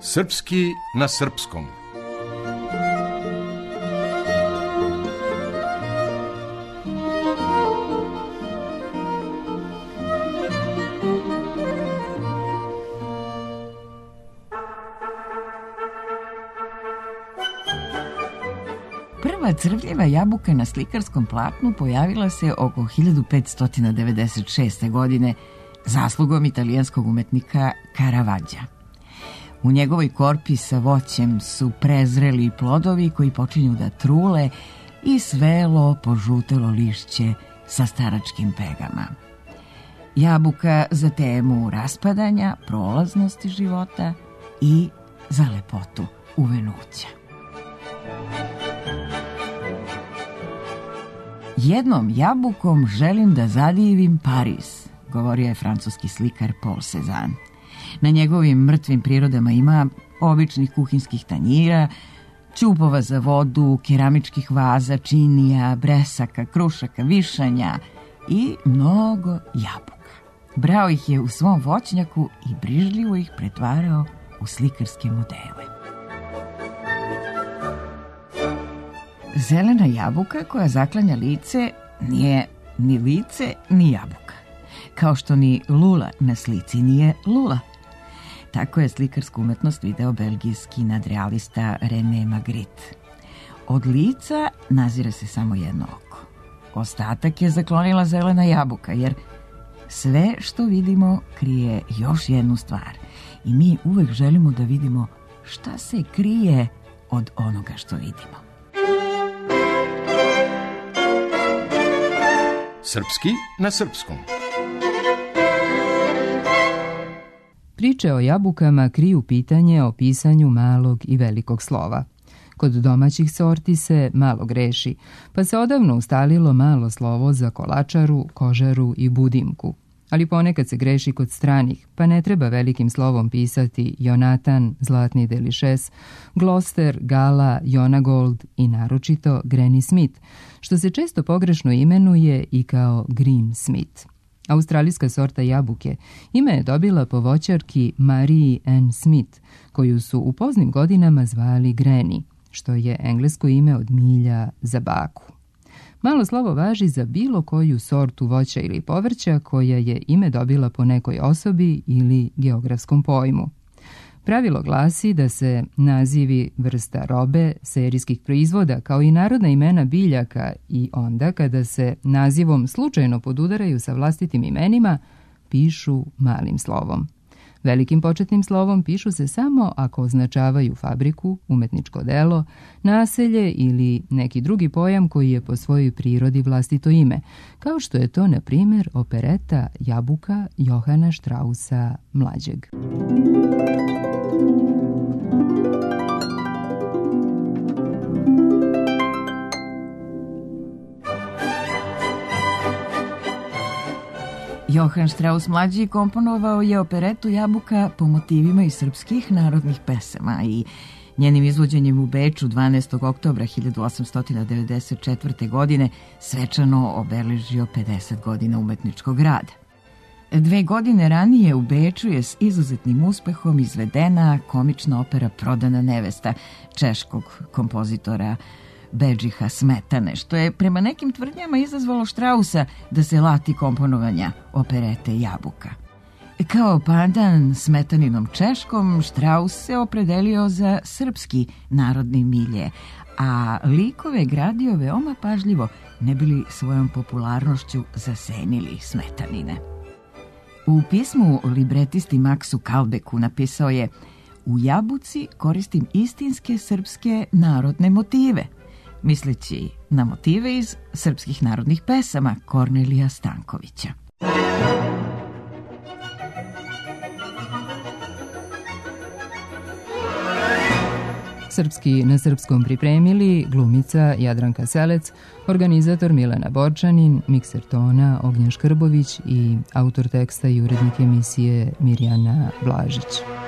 Srpski na srpskom. Prva crvljiva jabuka na slikarskom platnu pojavila se oko 1596. godine zaslugom italijanskog umetnika Caravaggia. U njegovoj korpi sa voćem su prezreli plodovi koji počinju da trule i svelo požutelo lišće sa staračkim pegama. Jabuka za temu raspadanja, prolaznosti života i za lepotu uvenuća. Jednom jabukom želim da zadivim Pariz, govorio je francuski slikar Paul Cézanne. Na njegovim mrtvim prirodama ima običnih kuhinskih tanjira, ćupova za vodu, keramičkih vaza, činija, bresaka, krušaka, višanja i mnogo jabuka. Brao ih je u svom voćnjaku i brižljivo ih pretvarao u slikarske modele. Zelena jabuka koja zaklanja lice nije ni lice ni jabuka. Kao što ni lula na slici nije lula. Tako je slikarsku umetnost video belgijski nadrealista René Magritte. Od lica nazire se samo jedno oko. Ostatak je zaklonila zelena jabuka, jer sve što vidimo krije još jednu stvar. I mi uvek želimo da vidimo šta se krije od onoga što vidimo. Srpski na srpskom. Priče o jabukama kriju pitanje o pisanju malog i velikog slova. Kod domaćih sorti se malo greši, pa se odavno ustalilo malo slovo za kolačaru, kožaru i budimku. Ali ponekad se greši kod stranih, pa ne treba velikim slovom pisati Jonatan, Zlatni Delišes, Gloster, Gala, Jonagold i naročito Granny Smith, što se često pogrešno imenuje i kao Green Smith. Australijska sorta jabuke ime je dobila po voćarki Marie Ann Smith, koju su u poznim godinama zvali Granny, što je englesko ime od milja za baku. Malo slovo važi za bilo koju sortu voća ili povrća koja je ime dobila po nekoj osobi ili geografskom pojmu. Pravilo glasi da se nazivi vrsta robe, serijskih proizvoda kao i narodna imena biljaka i onda kada se nazivom slučajno podudaraju sa vlastitim imenima, pišu malim slovom. Velikim početnim slovom pišu se samo ako označavaju fabriku, umetničko delo, naselje ili neki drugi pojam koji je po svojoj prirodi vlastito ime, kao što je to, na primjer, opereta Jabuka Johana Straussa mlađeg. Johann Strauss mlađi komponovao je operetu Jabuka po motivima iz srpskih narodnih pesama i njenim izvođenjem u Beču 12. oktobra 1894. godine svečano obeležio 50 godina umetničkog rada. 2 godine ranije u Beču je s izuzetnim uspehom izvedena komična opera Prodana nevesta češkog kompozitora Bedžiha Smetane, što je prema nekim tvrdnjama izazvalo Straussa da se lati komponovanja operete Jabuka. Kao pandan Smetaninom češkom, Strauss se opredelio za srpski narodni milje, a likove gradio veoma pažljivo, ne bi li svojom popularnošću zasenili Smetanine. U pismu libretisti Maksu Kalbeku napisao je: "U Jabuci koristim istinske srpske narodne motive", misleći na motive iz srpskih narodnih pesama Kornelija Stankovića. Srpski na srpskom pripremili glumica Jadranka Selec, organizator Milena Borčanin, mikser tona Ognjen Škrbović i autor teksta i urednik emisije Mirjana Blažić.